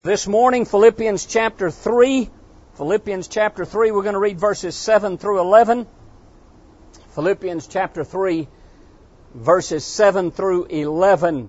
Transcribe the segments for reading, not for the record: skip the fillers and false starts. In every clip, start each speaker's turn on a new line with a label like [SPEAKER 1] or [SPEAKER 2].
[SPEAKER 1] This morning, Philippians chapter 3. Philippians chapter 3, we're going to read verses 7 through 11. Philippians chapter 3, verses 7 through 11.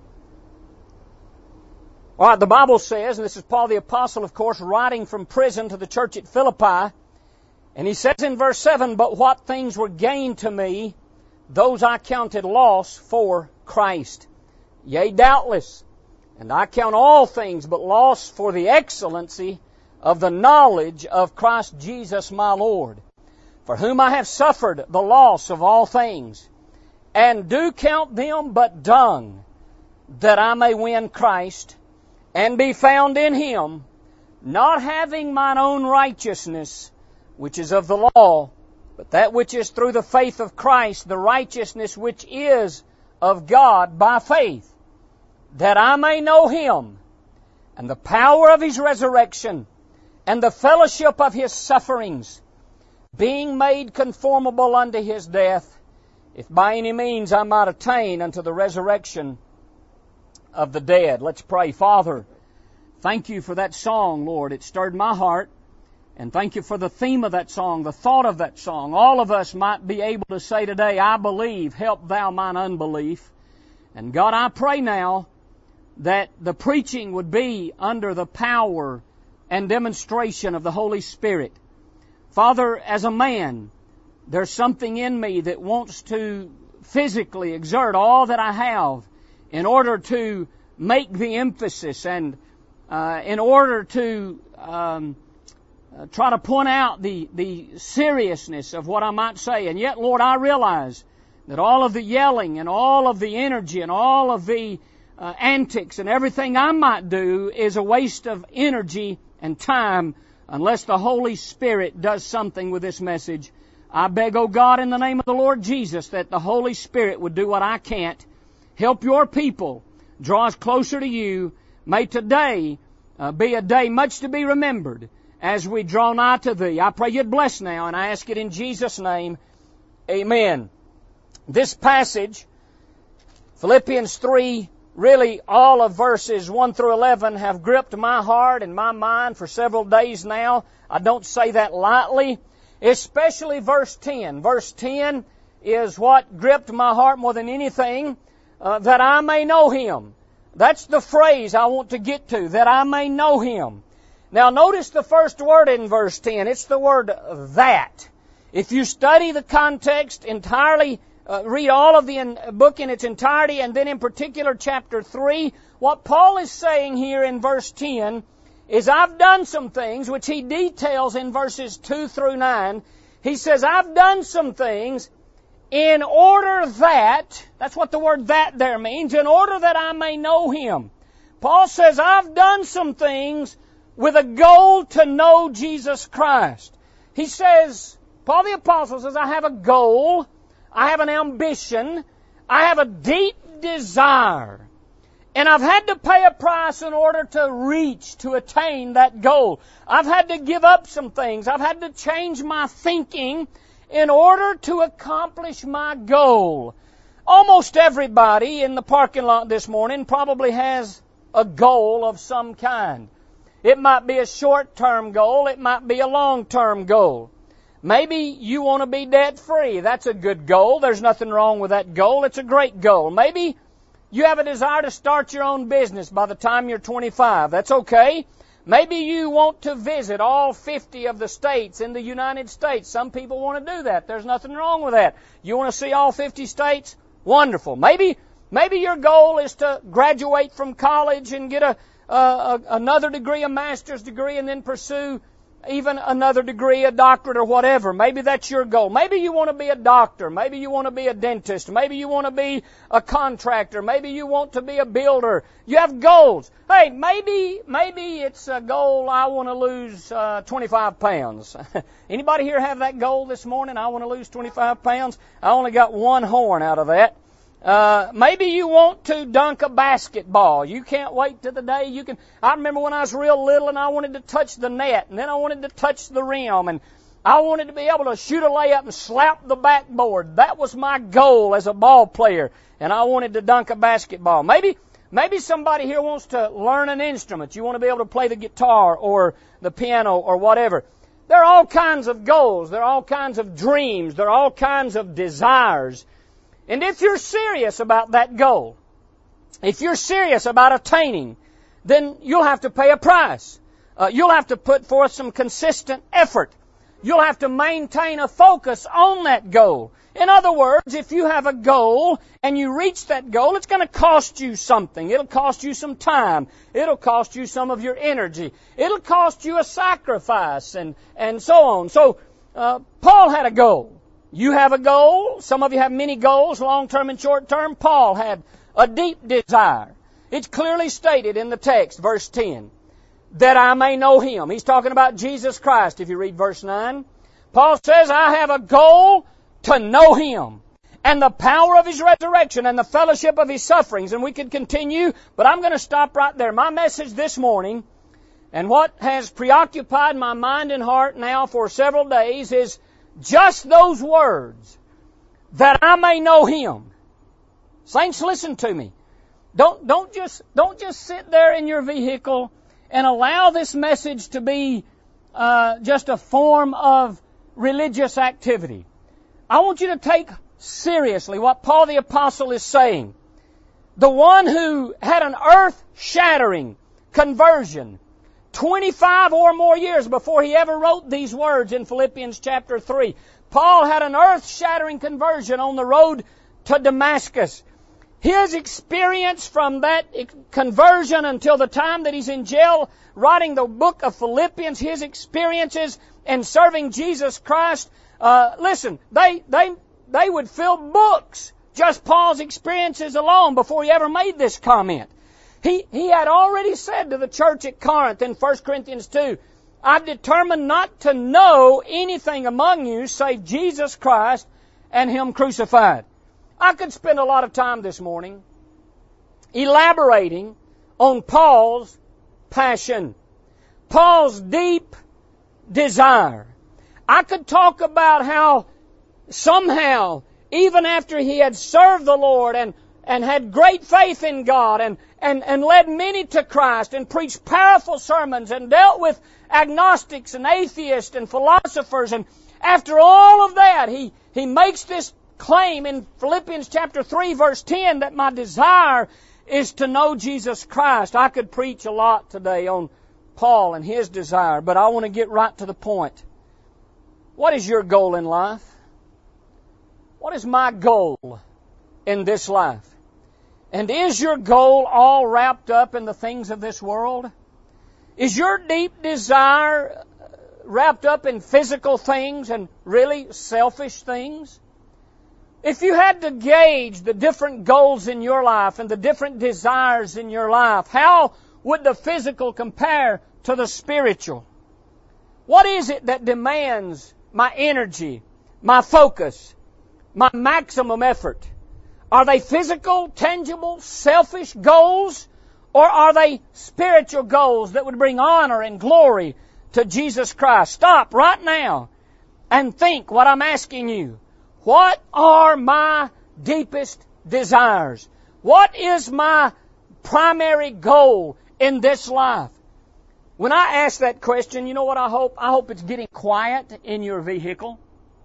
[SPEAKER 1] All right, the Bible says, and this is Paul the Apostle, of course, writing from prison to the church at Philippi. And he says in verse 7, "But what things were gained to me, those I counted loss for Christ. Yea, doubtless. And I count all things but loss for the excellency of the knowledge of Christ Jesus my Lord, for whom I have suffered the loss of all things, and do count them but dung, that I may win Christ, and be found in Him, not having mine own righteousness, which is of the law, but that which is through the faith of Christ, the righteousness which is of God by faith, that I may know Him, and the power of His resurrection, and the fellowship of His sufferings, being made conformable unto His death, if by any means I might attain unto the resurrection of the dead." Let's pray. Father, thank You for that song, Lord. It stirred my heart. And thank You for the theme of that song, the thought of that song. All of us might be able to say today, "I believe, help Thou mine unbelief." And God, I pray now that the preaching would be under the power and demonstration of the Holy Spirit. Father, as a man, there's something in me that wants to physically exert all that I have in order to make the emphasis and in order to try to point out the seriousness of what I might say. And yet, Lord, I realize that all of the yelling and all of the energy and all of the antics and everything I might do is a waste of energy and time unless the Holy Spirit does something with this message. I beg, oh God, in the name of the Lord Jesus, that the Holy Spirit would do what I can't. Help Your people. Draw us closer to You. May today be a day much to be remembered as we draw nigh to Thee. I pray You'd bless now, and I ask it in Jesus' name. Amen. This passage, Philippians 3, really, all of verses 1 through 11 have gripped my heart and my mind for several days now. I don't say that lightly, especially verse 10. Verse 10 is what gripped my heart more than anything, that I may know Him. That's the phrase I want to get to, that I may know Him. Now, notice the first word in verse 10. It's the word that. If you study the context entirely, read all of the book in its entirety, and then in particular chapter 3, what Paul is saying here in verse 10 is, I've done some things, which he details in verses 2 through 9. He says, I've done some things in order that, that's what the word that there means, in order that I may know Him. Paul says, I've done some things with a goal to know Jesus Christ. He says, Paul the Apostle says, I have a goal, I have an ambition, I have a deep desire, and I've had to pay a price in order to attain that goal. I've had to give up some things. I've had to change my thinking in order to accomplish my goal. Almost everybody in the parking lot this morning probably has a goal of some kind. It might be a short-term goal. It might be a long-term goal. Maybe you want to be debt-free. That's a good goal. There's nothing wrong with that goal. It's a great goal. Maybe you have a desire to start your own business by the time you're 25. That's okay. Maybe you want to visit all 50 of the states in the United States. Some people want to do that. There's nothing wrong with that. You want to see all 50 states? Wonderful. Maybe your goal is to graduate from college and get another degree, a master's degree, and then pursue even another degree, a doctorate or whatever. Maybe that's your goal. Maybe you want to be a doctor. Maybe you want to be a dentist. Maybe you want to be a contractor. Maybe you want to be a builder. You have goals. Hey, maybe it's a goal, I want to lose 25 pounds. Anybody here have that goal this morning? I want to lose 25 pounds. I only got one horn out of that. Maybe you want to dunk a basketball. You can't wait till the day you can. I remember when I was real little and I wanted to touch the net, and then I wanted to touch the rim, and I wanted to be able to shoot a layup and slap the backboard. That was my goal as a ball player, and I wanted to dunk a basketball. Maybe Maybe somebody here wants to learn an instrument. You want to be able to play the guitar or the piano or whatever. There are all kinds of goals. There are all kinds of dreams. There are all kinds of desires. And if you're serious about that goal, if you're serious about attaining, then you'll have to pay a price. You'll have to put forth some consistent effort. You'll have to maintain a focus on that goal. In other words, if you have a goal and you reach that goal, it's going to cost you something. It'll cost you some time. It'll cost you some of your energy. It'll cost you a sacrifice and so on. So, Paul had a goal. You have a goal. Some of you have many goals, long-term and short-term. Paul had a deep desire. It's clearly stated in the text, verse 10, that I may know Him. He's talking about Jesus Christ, if you read verse 9. Paul says, I have a goal to know Him and the power of His resurrection and the fellowship of His sufferings. And we could continue, but I'm going to stop right there. My message this morning, and what has preoccupied my mind and heart now for several days, is just those words, that I may know Him. Saints, listen to me. Don't just sit there in your vehicle and allow this message to be just a form of religious activity. I want you to take seriously what Paul the Apostle is saying. The one who had an earth-shattering conversion 25 or more years before he ever wrote these words in Philippians chapter 3. Paul had an earth-shattering conversion on the road to Damascus. His experience from that conversion until the time that he's in jail writing the book of Philippians, his experiences in serving Jesus Christ, listen, they would fill books, just Paul's experiences alone, before he ever made this comment. He had already said to the church at Corinth in 1 Corinthians 2, I've determined not to know anything among you save Jesus Christ and Him crucified. I could spend a lot of time this morning elaborating on Paul's passion, Paul's deep desire. I could talk about how somehow, even after he had served the Lord and had great faith in God and led many to Christ and preached powerful sermons and dealt with agnostics and atheists and philosophers, and after all of that, he makes this claim in Philippians chapter 3 verse 10 that my desire is to know Jesus Christ. I could preach a lot today on Paul and his desire, but I want to get right to the point. What is your goal in life? What is my goal in this life? And is your goal all wrapped up in the things of this world? Is your deep desire wrapped up in physical things and really selfish things? If you had to gauge the different goals in your life and the different desires in your life, how would the physical compare to the spiritual? What is it that demands my energy, my focus, my maximum effort? Are they physical, tangible, selfish goals? Or are they spiritual goals that would bring honor and glory to Jesus Christ? Stop right now and think what I'm asking you. What are my deepest desires? What is my primary goal in this life? When I ask that question, you know what I hope? I hope it's getting quiet in your vehicle.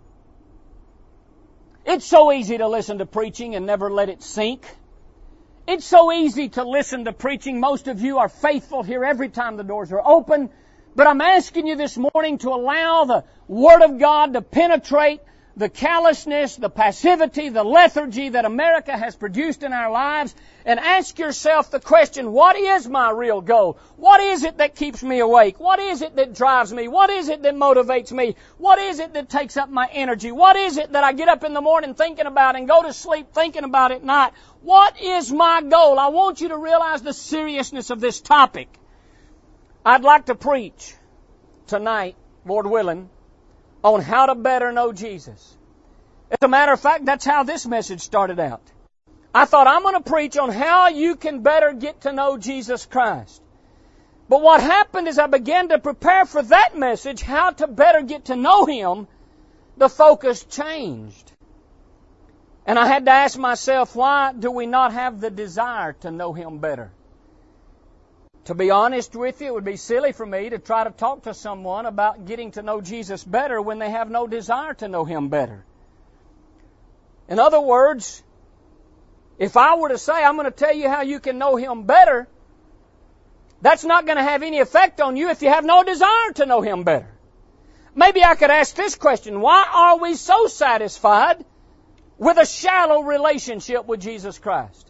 [SPEAKER 1] It's so easy to listen to preaching and never let it sink. It's so easy to listen to preaching. Most of you are faithful here every time the doors are open. But I'm asking you this morning to allow the Word of God to penetrate the callousness, the passivity, the lethargy that America has produced in our lives, and ask yourself the question, what is my real goal? What is it that keeps me awake? What is it that drives me? What is it that motivates me? What is it that takes up my energy? What is it that I get up in the morning thinking about and go to sleep thinking about at night? What is my goal? I want you to realize the seriousness of this topic. I'd like to preach tonight, Lord willing, on how to better know Jesus. As a matter of fact, that's how this message started out. I thought I'm going to preach on how you can better get to know Jesus Christ. But what happened is I began to prepare for that message, how to better get to know Him, the focus changed. And I had to ask myself, why do we not have the desire to know Him better? To be honest with you, it would be silly for me to try to talk to someone about getting to know Jesus better when they have no desire to know Him better. In other words, if I were to say, I'm going to tell you how you can know Him better, that's not going to have any effect on you if you have no desire to know Him better. Maybe I could ask this question: why are we so satisfied with a shallow relationship with Jesus Christ?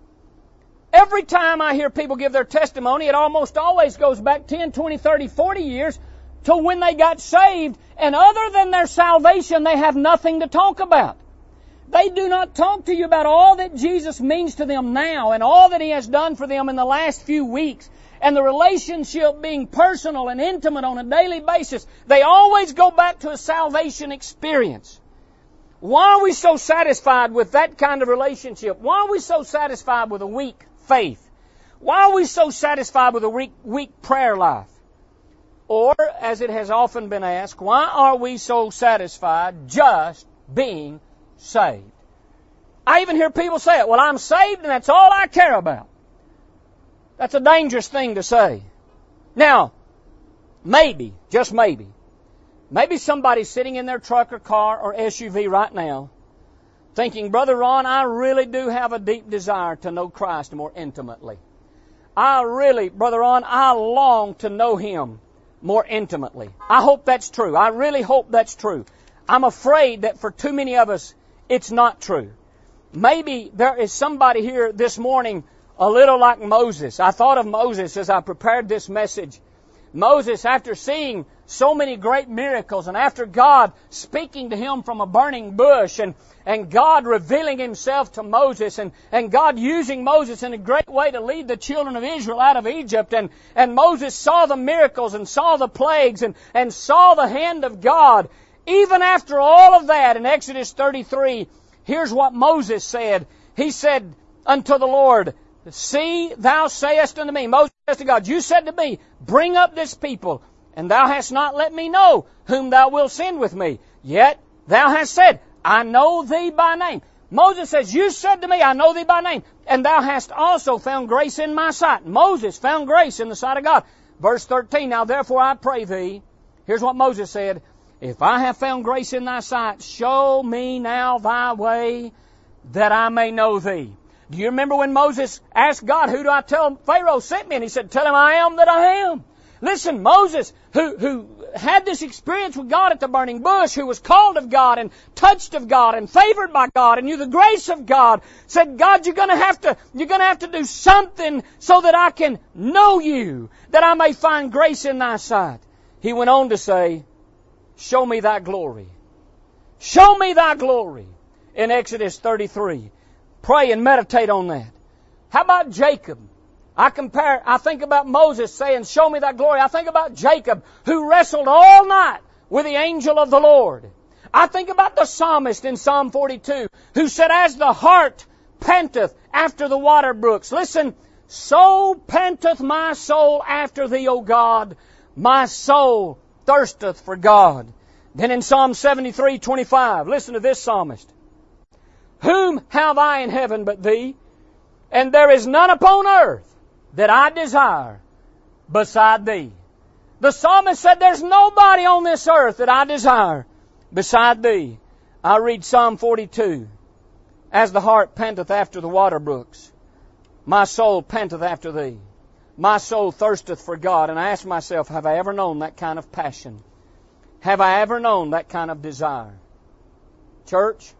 [SPEAKER 1] Every time I hear people give their testimony, it almost always goes back 10, 20, 30, 40 years to when they got saved, and other than their salvation, they have nothing to talk about. They do not talk to you about all that Jesus means to them now and all that He has done for them in the last few weeks, and the relationship being personal and intimate on a daily basis. They always go back to a salvation experience. Why are we so satisfied with that kind of relationship? Why are we so satisfied with a weak faith? Why are we so satisfied with a weak prayer life? Or, as it has often been asked, why are we so satisfied just being saved? I even hear people say it, well, I'm saved and that's all I care about. That's a dangerous thing to say. Now, maybe, just maybe somebody's sitting in their truck or car or SUV right now thinking, Brother Ron, I really do have a deep desire to know Christ more intimately. Brother Ron, I long to know Him more intimately. I hope that's true. I really hope that's true. I'm afraid that for too many of us, it's not true. Maybe there is somebody here this morning a little like Moses. I thought of Moses as I prepared this message. Moses, after seeing so many great miracles and after God speaking to him from a burning bush and God revealing Himself to Moses and God using Moses in a great way to lead the children of Israel out of Egypt, and Moses saw the miracles and saw the plagues and saw the hand of God. Even after all of that, in Exodus 33, here's what Moses said. He said unto the Lord, See, thou sayest unto me, Moses says to God, You said to me, Bring up this people, and thou hast not let me know whom thou wilt send with me. Yet thou hast said, I know thee by name. Moses says, You said to me, I know thee by name, and thou hast also found grace in my sight. Moses found grace in the sight of God. Verse 13, Now therefore I pray thee, here's what Moses said, If I have found grace in thy sight, show me now thy way, that I may know thee. Do you remember when Moses asked God, Who do I tell Pharaoh sent me? And he said, Tell him I am that I am. Listen, Moses, who had this experience with God at the burning bush, who was called of God and touched of God and favored by God and knew the grace of God, said, God, you're going to have to do something so that I can know you, that I may find grace in thy sight. He went on to say, Show me thy glory. Show me thy glory in Exodus 33. Pray and meditate on that. How about Jacob? I think about Moses saying, Show me thy glory. I think about Jacob, who wrestled all night with the angel of the Lord. I think about the psalmist in Psalm 42, who said, As the hart panteth after the water brooks. Listen, so panteth my soul after thee, O God. My soul thirsteth for God. Then in Psalm 73:25, listen to this psalmist. Whom have I in heaven but thee? And there is none upon earth that I desire beside thee. The psalmist said, There's nobody on this earth that I desire beside thee. I read Psalm 42. As the hart panteth after the water brooks, my soul panteth after thee. My soul thirsteth for God. And I ask myself, have I ever known that kind of passion? Have I ever known that kind of desire? Church,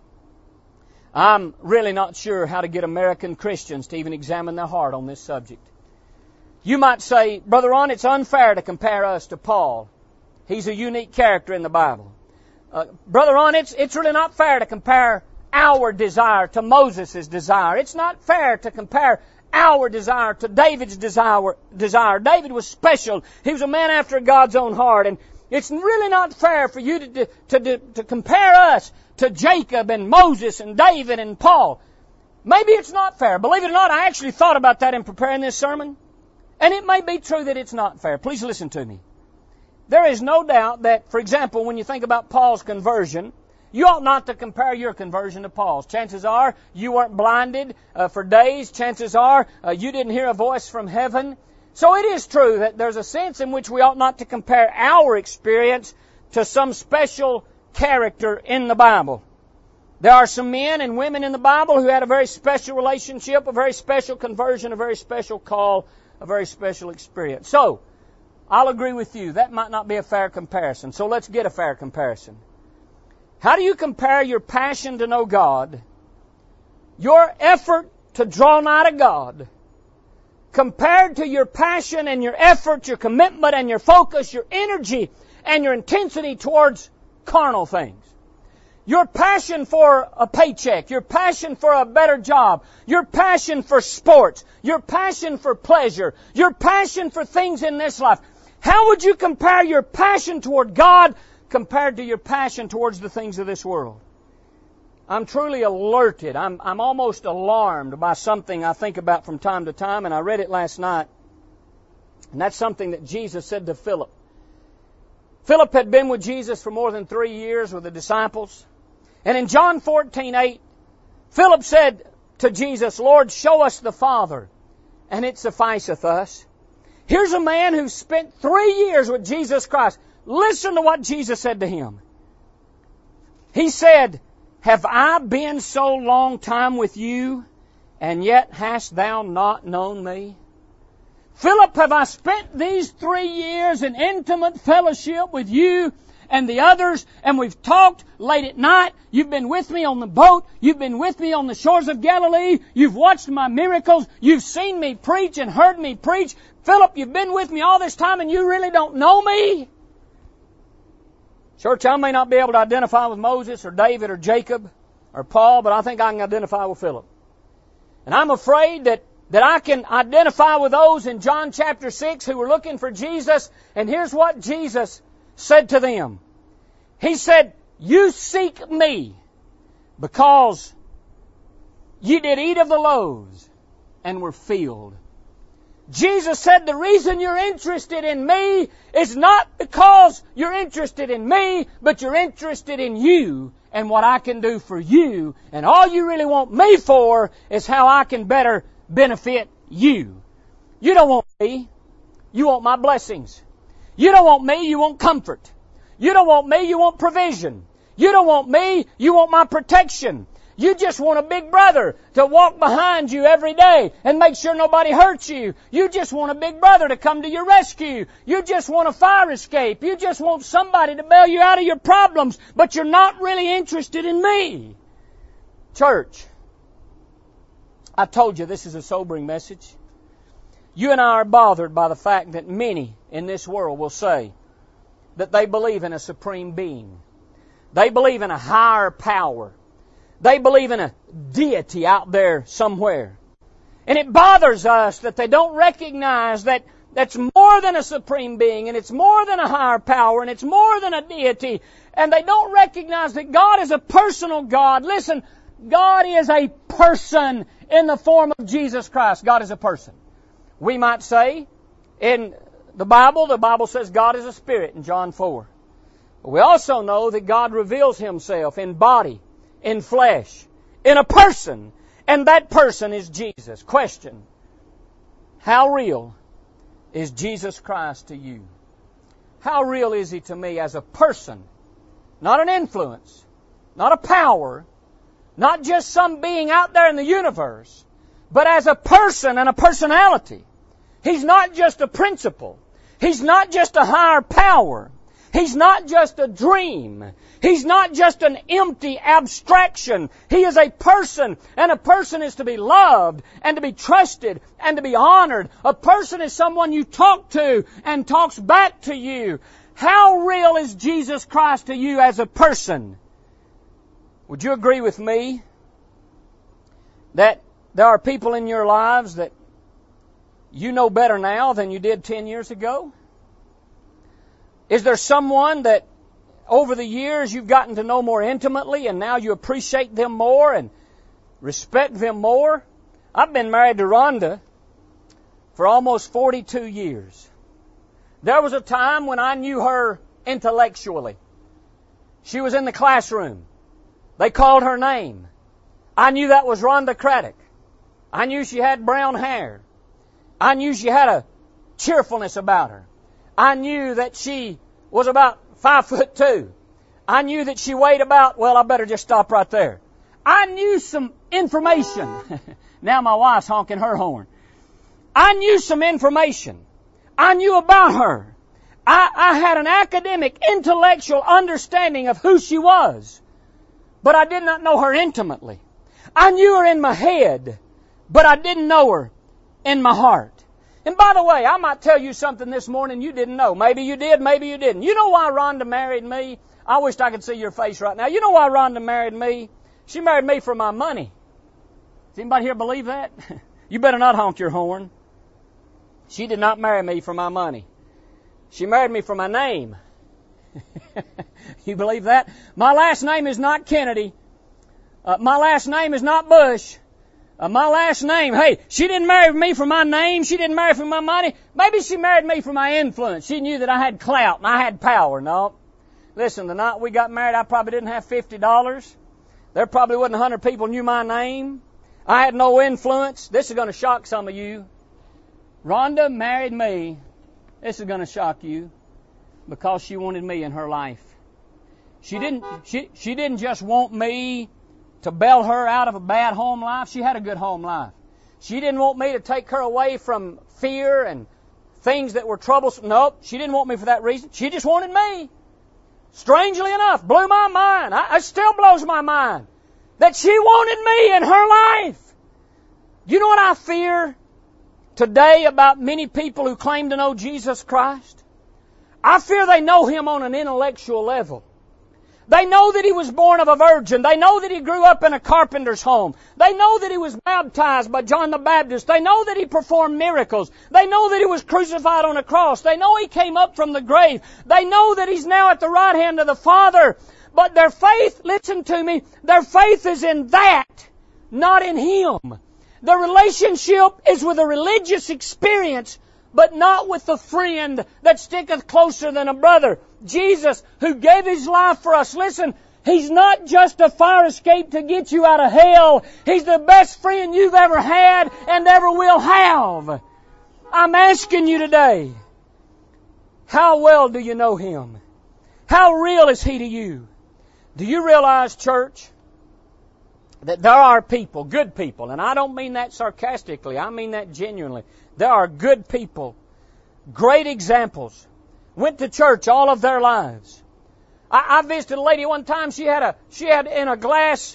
[SPEAKER 1] I'm really not sure how to get American Christians to even examine their heart on this subject. You might say, Brother Ron, it's unfair to compare us to Paul. He's a unique character in the Bible. Brother Ron, it's really not fair to compare our desire to Moses' desire. It's not fair to compare our desire to David's desire. David was special. He was a man after God's own heart. And it's really not fair for you to compare us to Jacob and Moses and David and Paul. Maybe it's not fair. Believe it or not, I actually thought about that in preparing this sermon. And it may be true that it's not fair. Please listen to me. There is no doubt that, for example, when you think about Paul's conversion, You ought not to compare your conversion to Paul's. Chances are you weren't blinded for days. Chances are you didn't hear a voice from heaven. So it is true that there's a sense in which we ought not to compare our experience to some special character in the Bible. There are some men and women in the Bible who had a very special relationship, a very special conversion, a very special call, a very special experience. So, I'll agree with you. That might not be a fair comparison. So let's get a fair comparison. How do you compare your passion to know God, your effort to draw nigh to God, compared to your passion and your effort, your commitment and your focus, your energy and your intensity towards carnal things? Your passion for a paycheck, your passion for a better job, your passion for sports, your passion for pleasure, your passion for things in this life. How would you compare your passion toward God compared to your passion towards the things of this world? I'm truly alerted. I'm almost alarmed by something I think about from time to time, and I read it last night. And that's something that Jesus said to Philip. Philip had been with Jesus for more than 3 years with the disciples. And in John 14:8, Philip said to Jesus, "Lord, show us the Father, and it sufficeth us." Here's a man who spent 3 years with Jesus Christ. Listen to what Jesus said to him. He said, "Have I been so long time with you, and yet hast thou not known me? Philip, have I spent these 3 years in intimate fellowship with you and the others, and we've talked late at night. You've been with me on the boat. You've been with me on the shores of Galilee. You've watched my miracles. You've seen me preach and heard me preach. Philip, you've been with me all this time and you really don't know me?" Church, I may not be able to identify with Moses or David or Jacob or Paul, but I think I can identify with Philip. And I'm afraid that I can identify with those in John chapter 6 who were looking for Jesus. And here's what Jesus said to them. He said, "You seek me because you did eat of the loaves and were filled." Jesus said, the reason you're interested in me is not because you're interested in me, but you're interested in you and what I can do for you. And all you really want me for is how I can better benefit you. You don't want me. You want my blessings. You don't want me. You want comfort. You don't want me. You want provision. You don't want me. You want my protection. You just want a big brother to walk behind you every day and make sure nobody hurts you. You just want a big brother to come to your rescue. You just want a fire escape. You just want somebody to bail you out of your problems, but you're not really interested in me. Church, I told you this is a sobering message. You and I are bothered by the fact that many in this world will say that they believe in a supreme being. They believe in a higher power. They believe in a deity out there somewhere. And it bothers us that they don't recognize that that's more than a supreme being, and it's more than a higher power, and it's more than a deity. And they don't recognize that God is a personal God. Listen, God is a person in the form of Jesus Christ. God is a person. We might say in the Bible says God is a spirit in John 4. But we also know that God reveals Himself in body, in flesh, in a person, and that person is Jesus. Question: how real is Jesus Christ to you? How real is He to me as a person? Not an influence, not a power, not just some being out there in the universe, but as a person and a personality. He's not just a principle. He's not just a higher power. He's not just a dream. He's not just an empty abstraction. He is a person, and a person is to be loved and to be trusted and to be honored. A person is someone you talk to and talks back to you. How real is Jesus Christ to you as a person? Would you agree with me that there are people in your lives that you know better now than you did 10 years ago? Is there someone that over the years you've gotten to know more intimately and now you appreciate them more and respect them more? I've been married to Rhonda for almost 42 years. There was a time when I knew her intellectually. She was in the classroom. They called her name. I knew that was Rhonda Craddock. I knew she had brown hair. I knew she had a cheerfulness about her. I knew that she was about 5'2". I knew that she weighed about, well, I better just stop right there. I knew some information. Now my wife's honking her horn. I knew some information. I knew about her. I had an academic, intellectual understanding of who she was. But I did not know her intimately. I knew her in my head, but I didn't know her in my heart. And by the way, I might tell you something this morning you didn't know. Maybe you did, maybe you didn't. You know why Rhonda married me? I wished I could see your face right now. You know why Rhonda married me? She married me for my money. Does anybody here believe that? You better not honk your horn. She did not marry me for my money. She married me for my name. You believe that? My last name is not Kennedy. My last name is not Bush. My last name, hey, she didn't marry me for my name. She didn't marry for my money. Maybe she married me for my influence. She knew that I had clout and I had power. No. Listen, the night we got married, I probably didn't have $50. There probably wasn't 100 people knew my name. I had no influence. This is going to shock some of you. Rhonda married me. This is going to shock you because she wanted me in her life. She didn't just want me to bail her out of a bad home life. She had a good home life. She didn't want me to take her away from fear and things that were troublesome. Nope, she didn't want me for that reason. She just wanted me. Strangely enough, blew my mind. It still blows my mind that she wanted me in her life. You know what I fear today about many people who claim to know Jesus Christ? I fear they know Him on an intellectual level. They know that He was born of a virgin. They know that He grew up in a carpenter's home. They know that He was baptized by John the Baptist. They know that He performed miracles. They know that He was crucified on a cross. They know He came up from the grave. They know that He's now at the right hand of the Father. But their faith, listen to me, their faith is in that, not in Him. Their relationship is with a religious experience, but not with the friend that sticketh closer than a brother. Jesus, who gave His life for us. Listen, He's not just a fire escape to get you out of hell. He's the best friend you've ever had and ever will have. I'm asking you today, how well do you know Him? How real is He to you? Do you realize, church, that there are people, good people, and I don't mean that sarcastically, I mean that genuinely. There are good people, great examples, went to church all of their lives. I visited a lady one time. She had in a glass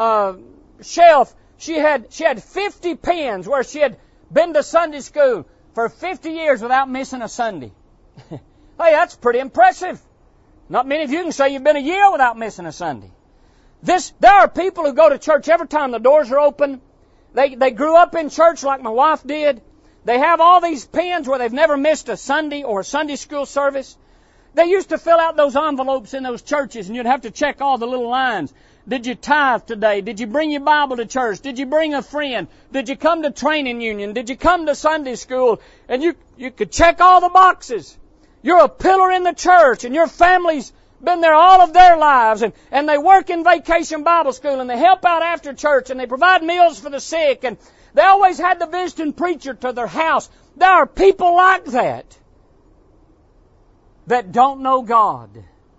[SPEAKER 1] shelf. She had 50 pens where she had been to Sunday school for 50 years without missing a Sunday. Hey, that's pretty impressive. Not many of you can say you've been a year without missing a Sunday. There are people who go to church every time the doors are open. They grew up in church like my wife did. They have all these pens where they've never missed a Sunday or a Sunday school service. They used to fill out those envelopes in those churches, and you'd have to check all the little lines. Did you tithe today? Did you bring your Bible to church? Did you bring a friend? Did you come to training union? Did you come to Sunday school? And you could check all the boxes. You're a pillar in the church, and your family's been there all of their lives, and they work in Vacation Bible School, and they help out after church, and they provide meals for the sick, and they always had the visiting preacher to their house. There are people like that don't know God.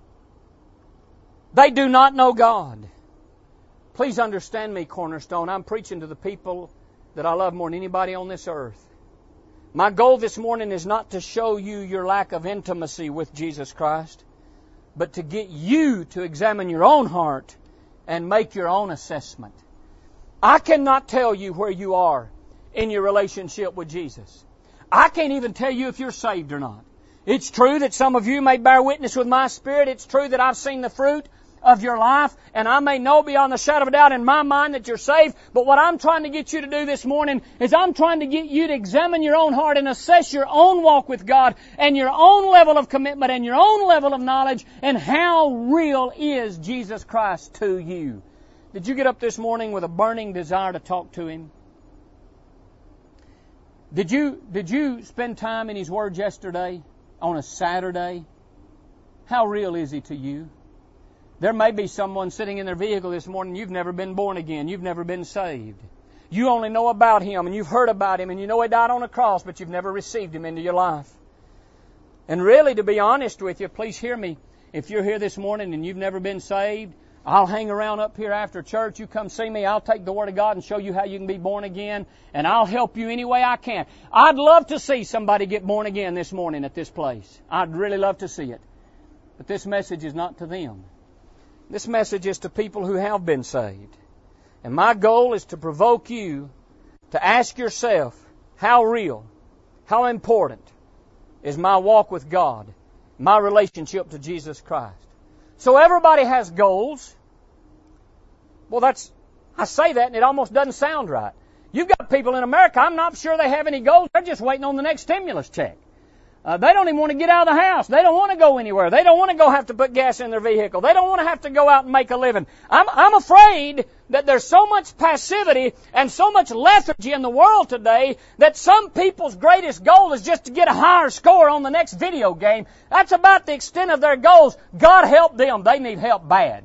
[SPEAKER 1] They do not know God. Please understand me, Cornerstone. I'm preaching to the people that I love more than anybody on this earth. My goal this morning is not to show you your lack of intimacy with Jesus Christ, but to get you to examine your own heart and make your own assessment. I cannot tell you where you are in your relationship with Jesus. I can't even tell you if you're saved or not. It's true that some of you may bear witness with my spirit. It's true that I've seen the fruit of your life, and I may know beyond the shadow of a doubt in my mind that you're saved. But what I'm trying to get you to do this morning is I'm trying to get you to examine your own heart and assess your own walk with God and your own level of commitment and your own level of knowledge and how real is Jesus Christ to you. Did you get up this morning with a burning desire to talk to Him? Did you spend time in His Word yesterday on a Saturday? How real is He to you? There may be someone sitting in their vehicle this morning, you've never been born again. You've never been saved. You only know about Him, and you've heard about Him, and you know He died on a cross, but you've never received Him into your life. And really, to be honest with you, please hear me. If you're here this morning and you've never been saved, I'll hang around up here after church. You come see me. I'll take the Word of God and show you how you can be born again, and I'll help you any way I can. I'd love to see somebody get born again this morning at this place. I'd really love to see it. But this message is not to them. This message is to people who have been saved. And my goal is to provoke you to ask yourself, how real, how important is my walk with God, my relationship to Jesus Christ? So everybody has goals. Well, I say that and it almost doesn't sound right. You've got people in America, I'm not sure they have any goals. They're just waiting on the next stimulus check. They don't even want to get out of the house. They don't want to go anywhere. They don't want to go have to put gas in their vehicle. They don't want to have to go out and make a living. I'm afraid that there's so much passivity and so much lethargy in the world today that some people's greatest goal is just to get a higher score on the next video game. That's about the extent of their goals. God help them. They need help bad.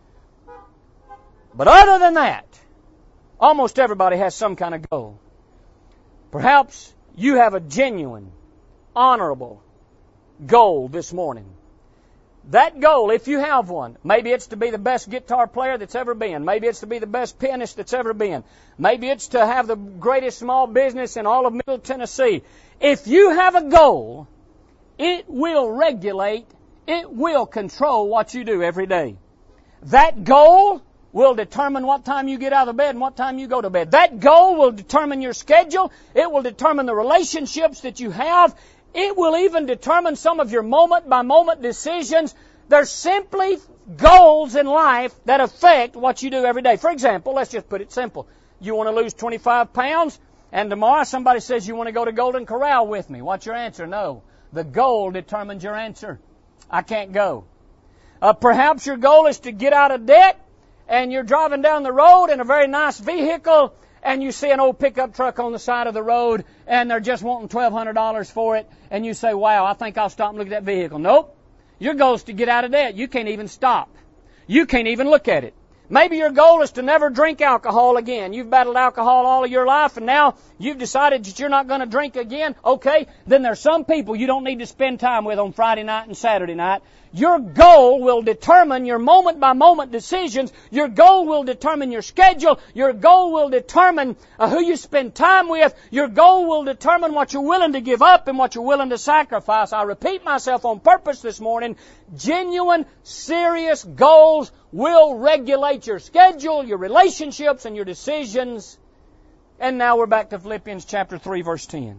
[SPEAKER 1] But other than that, almost everybody has some kind of goal. Perhaps you have a genuine, honorable goal this morning. That goal, if you have one, maybe it's to be the best guitar player that's ever been. Maybe it's to be the best pianist that's ever been. Maybe it's to have the greatest small business in all of Middle Tennessee. If you have a goal, it will regulate, it will control what you do every day. That goal will determine what time you get out of bed and what time you go to bed. That goal will determine your schedule. It will determine the relationships that you have. It will even determine some of your moment-by-moment decisions. There's simply goals in life that affect what you do every day. For example, let's just put it simple. You want to lose 25 pounds, and tomorrow somebody says you want to go to Golden Corral with me. What's your answer? No. The goal determines your answer. I can't go. Perhaps your goal is to get out of debt, and you're driving down the road in a very nice vehicle, and you see an old pickup truck on the side of the road, and they're just wanting $1,200 for it, and you say, wow, I think I'll stop and look at that vehicle. Nope. Your goal is to get out of debt. You can't even stop. You can't even look at it. Maybe your goal is to never drink alcohol again. You've battled alcohol all of your life, and now you've decided that you're not going to drink again. Okay, then there's some people you don't need to spend time with on Friday night and Saturday night. Your goal will determine your moment-by-moment decisions. Your goal will determine your schedule. Your goal will determine who you spend time with. Your goal will determine what you're willing to give up and what you're willing to sacrifice. I repeat myself on purpose this morning. Genuine, serious goals will regulate your schedule, your relationships, and your decisions. And now we're back to Philippians chapter 3, verse 10.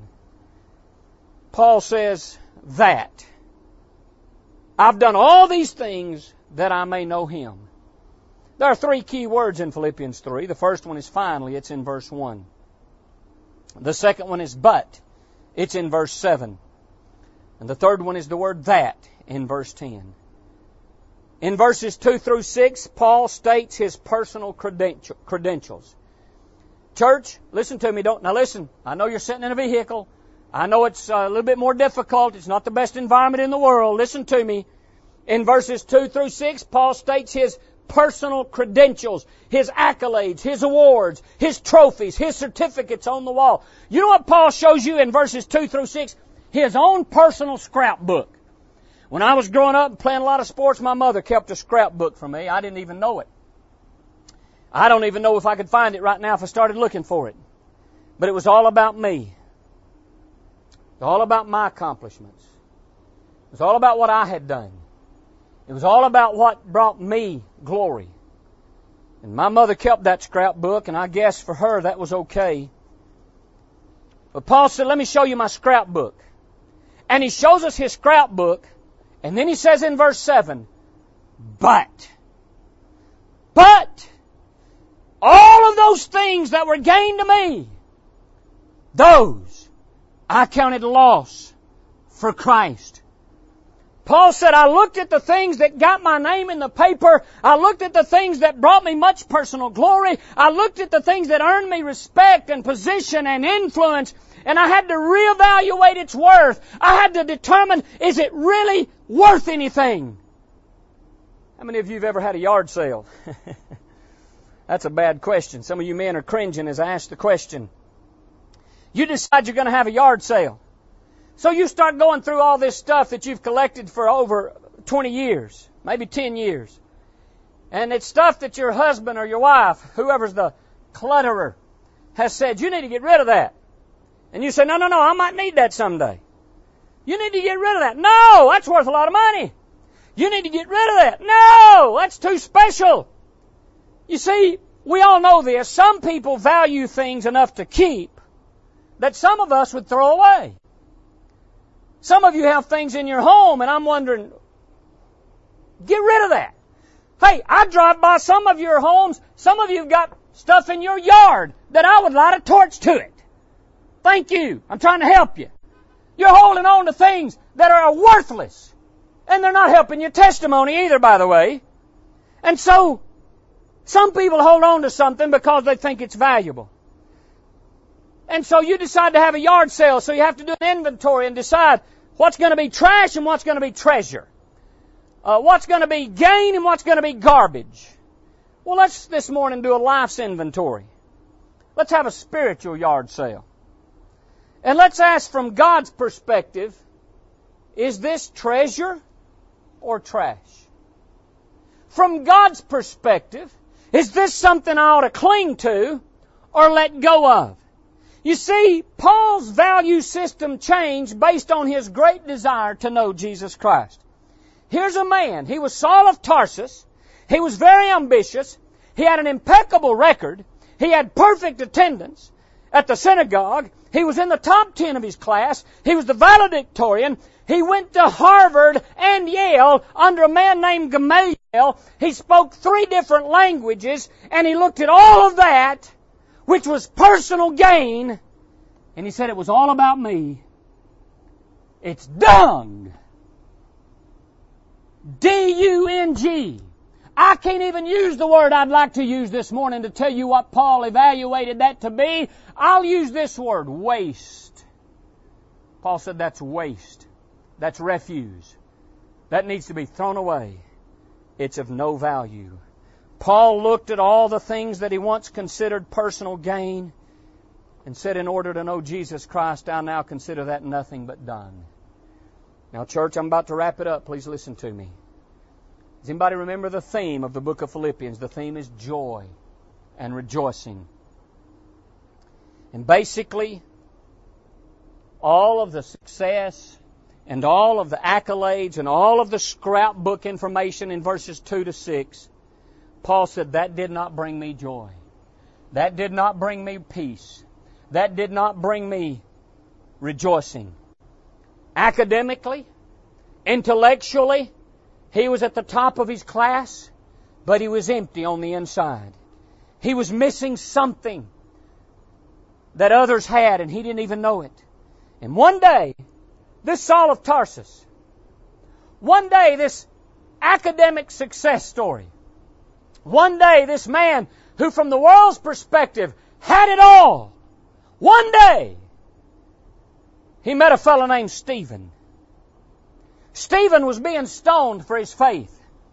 [SPEAKER 1] Paul says that I've done all these things that I may know Him. There are three key words in Philippians 3. The first one is finally. It's in verse 1. The second one is but. It's in verse 7. And the third one is the word that in verse 10. In verses 2 through 6, Paul states his personal credentials. Church, listen to me. Now listen, I know you're sitting in a vehicle. I know it's a little bit more difficult. It's not the best environment in the world. Listen to me. In verses 2 through 6, Paul states his personal credentials, his accolades, his awards, his trophies, his certificates on the wall. You know what Paul shows you in verses 2 through 6? His own personal scrapbook. When I was growing up and playing a lot of sports, my mother kept a scrapbook for me. I didn't even know it. I don't even know if I could find it right now if I started looking for it. But it was all about me. It was all about my accomplishments. It was all about what I had done. It was all about what brought me glory. And my mother kept that scrapbook, and I guess for her that was okay. But Paul said, let me show you my scrapbook. And he shows us his scrapbook, and then he says in verse 7, but all of those things that were gained to me, those I counted loss for Christ. Paul said, I looked at the things that got my name in the paper. I looked at the things that brought me much personal glory. I looked at the things that earned me respect and position and influence. And I had to reevaluate its worth. I had to determine, is it really worth anything? How many of you have ever had a yard sale? That's a bad question. Some of you men are cringing as I ask the question. You decide you're going to have a yard sale. So you start going through all this stuff that you've collected for over 20 years, maybe 10 years. And it's stuff that your husband or your wife, whoever's the clutterer, has said, you need to get rid of that. And you say, no, I might need that someday. You need to get rid of that. No, that's worth a lot of money. You need to get rid of that. No, that's too special. You see, we all know this. Some people value things enough to keep that some of us would throw away. Some of you have things in your home, and I'm wondering, get rid of that. Hey, I drive by some of your homes. Some of you have got stuff in your yard that I would light a torch to it. Thank you. I'm trying to help you. You're holding on to things that are worthless. And they're not helping your testimony either, by the way. And so, some people hold on to something because they think it's valuable. And so you decide to have a yard sale, so you have to do an inventory and decide what's going to be trash and what's going to be treasure. What's going to be gain and what's going to be garbage. Well, let's this morning do a life's inventory. Let's have a spiritual yard sale. And let's ask from God's perspective, is this treasure or trash? From God's perspective, is this something I ought to cling to or let go of? You see, Paul's value system changed based on his great desire to know Jesus Christ. Here's a man. He was Saul of Tarsus. He was very ambitious. He had an impeccable record. He had perfect attendance at the synagogue. He was in the top 10 of his class. He was the valedictorian. He went to Harvard and Yale under a man named Gamaliel. He spoke 3 different languages, and he looked at all of that, which was personal gain, and he said it was all about me. It's dung. D-U-N-G. I can't even use the word I'd like to use this morning to tell you what Paul evaluated that to be. I'll use this word, waste. Paul said that's waste. That's refuse. That needs to be thrown away. It's of no value. Paul looked at all the things that he once considered personal gain and said, in order to know Jesus Christ, I now consider that nothing but dung. Now, church, I'm about to wrap it up. Please listen to me. Does anybody remember the theme of the book of Philippians? The theme is joy and rejoicing. And basically, all of the success and all of the accolades and all of the scrapbook information in verses 2 to 6, Paul said, that did not bring me joy. That did not bring me peace. That did not bring me rejoicing. Academically, intellectually, he was at the top of his class, but he was empty on the inside. He was missing something that others had, and he didn't even know it. And one day, this Saul of Tarsus, one day this academic success story, one day this man who from the world's perspective had it all, one day he met a fellow named Stephen. Stephen was being stoned for his faith.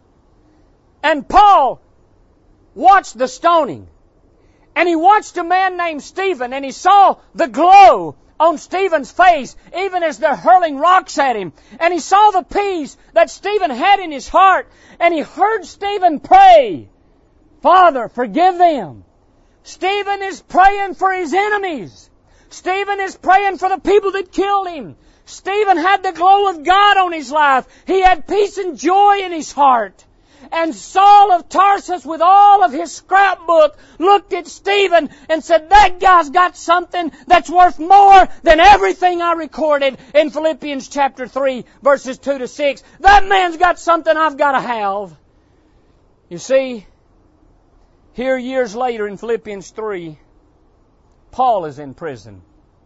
[SPEAKER 1] And Paul watched the stoning. And he watched a man named Stephen, and he saw the glow on Stephen's face, even as they're hurling rocks at him. And he saw the peace that Stephen had in his heart. And he heard Stephen pray, Father, forgive them. Stephen is praying for his enemies. Stephen is praying for the people that killed him. Stephen had the glow of God on his life. He had peace and joy in his heart. And Saul of Tarsus, with all of his scrapbook, looked at Stephen and said, that guy's got something that's worth more than everything I recorded in Philippians chapter 3, verses 2 to 6. That man's got something I've got to have. You see, here years later in Philippians 3, Paul is in prison.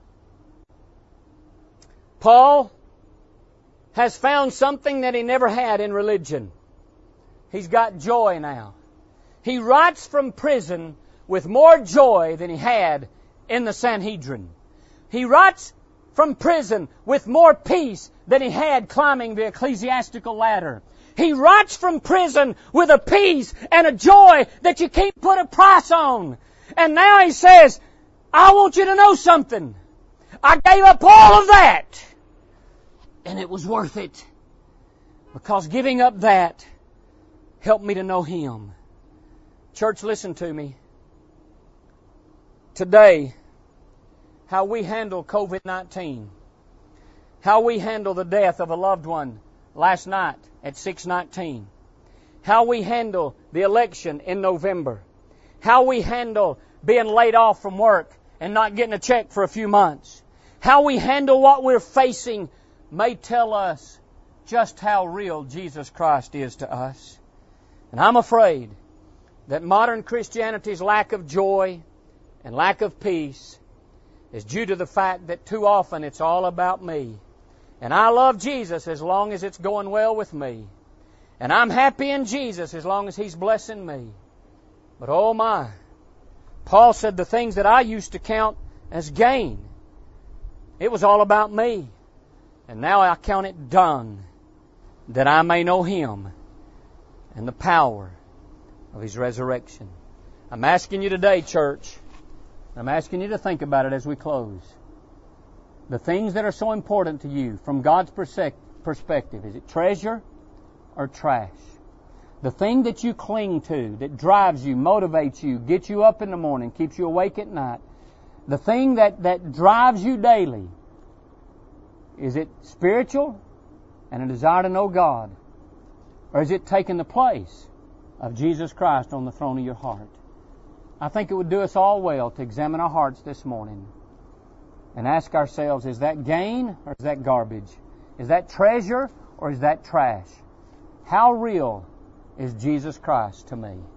[SPEAKER 1] Paul has found something that he never had in religion. He's got joy now. He writes from prison with more joy than he had in the Sanhedrin. He writes from prison with more peace than he had climbing the ecclesiastical ladder. He writes from prison with a peace and a joy that you can't put a price on. And now he says, I want you to know something. I gave up all of that. And it was worth it. Because giving up that helped me to know Him. Church, listen to me. Today, how we handle COVID-19, how we handle the death of a loved one last night at 6:19, how we handle the election in November, how we handle being laid off from work and not getting a check for a few months, how we handle what we're facing may tell us just how real Jesus Christ is to us. And I'm afraid that modern Christianity's lack of joy and lack of peace is due to the fact that too often it's all about me. And I love Jesus as long as it's going well with me. And I'm happy in Jesus as long as He's blessing me. But oh my, Paul said the things that I used to count as gain, it was all about me. And now I count it dung, that I may know Him and the power of His resurrection. I'm asking you today, church, I'm asking you to think about it as we close. The things that are so important to you from God's perspective, is it treasure or trash? The thing that you cling to, that drives you, motivates you, gets you up in the morning, keeps you awake at night, the thing that drives you daily, is it spiritual and a desire to know God? Or is it taking the place of Jesus Christ on the throne of your heart? I think it would do us all well to examine our hearts this morning and ask ourselves, is that gain or is that garbage? Is that treasure or is that trash? How real is Jesus Christ to me?